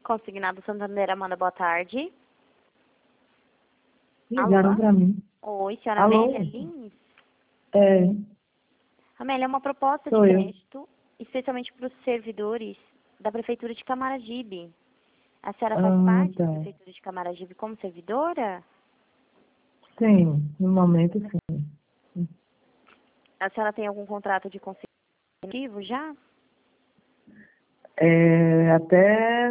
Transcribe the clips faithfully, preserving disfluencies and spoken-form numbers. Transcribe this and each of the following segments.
Consignado Santander, Amanda, boa tarde. Ligaram Alô? pra mim. Oi, senhora Alô? Amélia Lins? É, Amélia, é uma proposta de sou eu. crédito, especialmente para os servidores da Prefeitura de Camaragibe. A senhora faz Ah, parte da tá. Prefeitura de Camaragibe como servidora? Sim, no momento sim. A senhora tem algum contrato de consecutivo já? É, até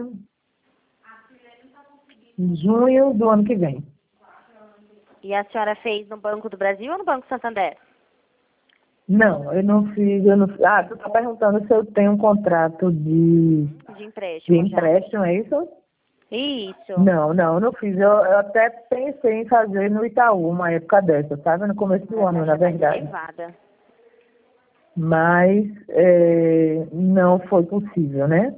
junho do ano que vem. E a senhora fez no Banco do Brasil ou no Banco Santander? Não, eu não fiz, eu não Ah, tu tá perguntando se eu tenho um contrato de, De de empréstimo já. empréstimo, é isso? Isso. Não, não, eu não fiz. Eu, eu até pensei em fazer no Itaú, uma época dessa, sabe? No começo do Uma ano, na taxa mais verdade. elevada. Mas é, não foi possível, né?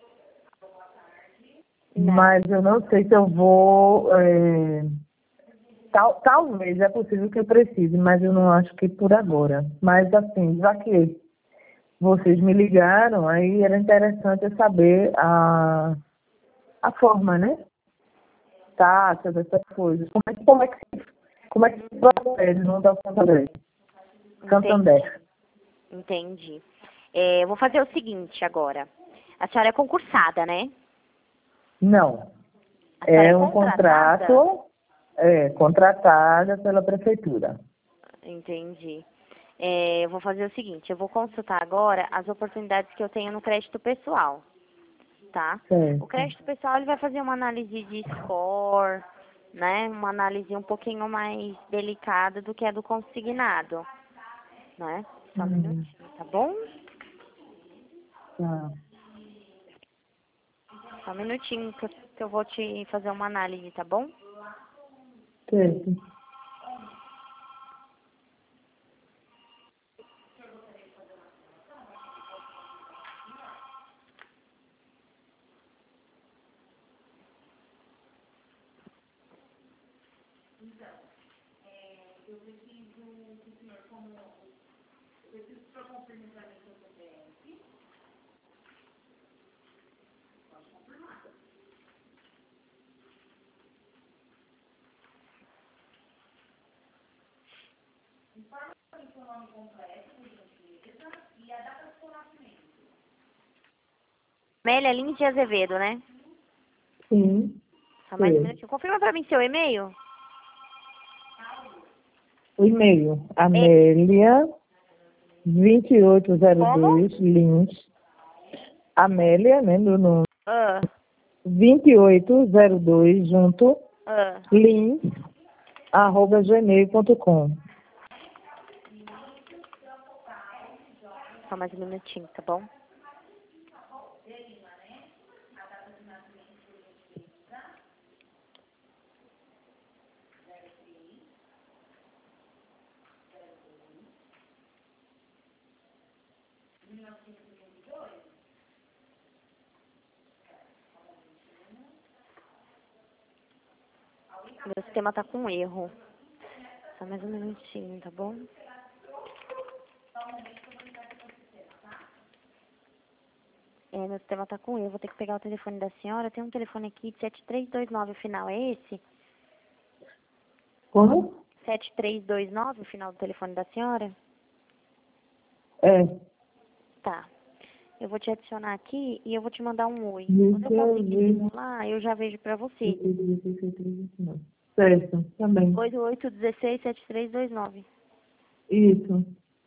Não. Mas eu não sei se eu vou. É, tal, talvez é possível que eu precise, mas eu não acho que por agora. Mas assim, já que vocês me ligaram, aí era interessante eu saber a, a forma, né? Taxas, essas coisas. Como é, que- como é que se, como é que se procede no da Santander? Santander. Entendi. É, eu vou fazer o seguinte agora. A senhora é concursada, né? Não. A senhora é É um contratada? contrato é, contratada pela prefeitura. Entendi. É, eu vou fazer o seguinte, eu vou consultar agora as oportunidades que eu tenho no crédito pessoal, tá? O Certo. crédito pessoal ele vai fazer uma análise de score, né? Uma análise um pouquinho mais delicada do que a do consignado, né? Só um Hum, minutinho, tá bom? tá. Só um minutinho que eu, que eu vou te fazer uma análise, tá bom? Certo. Amélia Lins de Azevedo, né? Sim. Só mais um Sim. minutinho. Confirma pra mim seu e-mail. O e-mail, E Amélia vinte e oito zero como? dois Lins. Amélia, né, no nome. Ah, vinte e oito zero dois junto, ah. Lins, arroba gmail ponto com. Só mais um minutinho, tá bom? Meu sistema tá com erro. Só mais um minutinho, tá bom? É, meu sistema tá com erro. Vou ter que pegar o telefone da senhora. Tem um telefone aqui de sete três dois nove, o final é esse? Como? sete três dois nove, o final do telefone da senhora? É. Tá. Eu vou te adicionar aqui e eu vou te mandar um oi. Quando eu Deixa eu conseguir ver. simular, eu já vejo pra você. Certo, também. oito oito um seis sete três dois nove. Isso.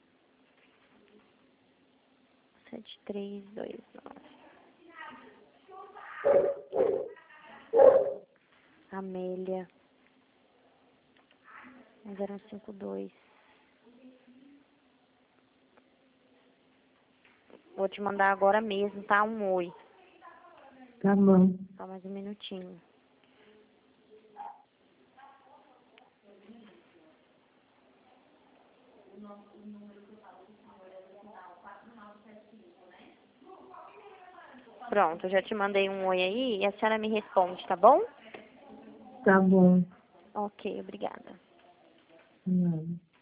sete três dois nove. Amélia. zero um cinco dois. Vou te mandar agora mesmo, tá? Um oi. Tá bom. Só mais um minutinho. Pronto, eu já te mandei um oi aí e a senhora me responde, tá bom? Tá bom. Ok, obrigada. Não.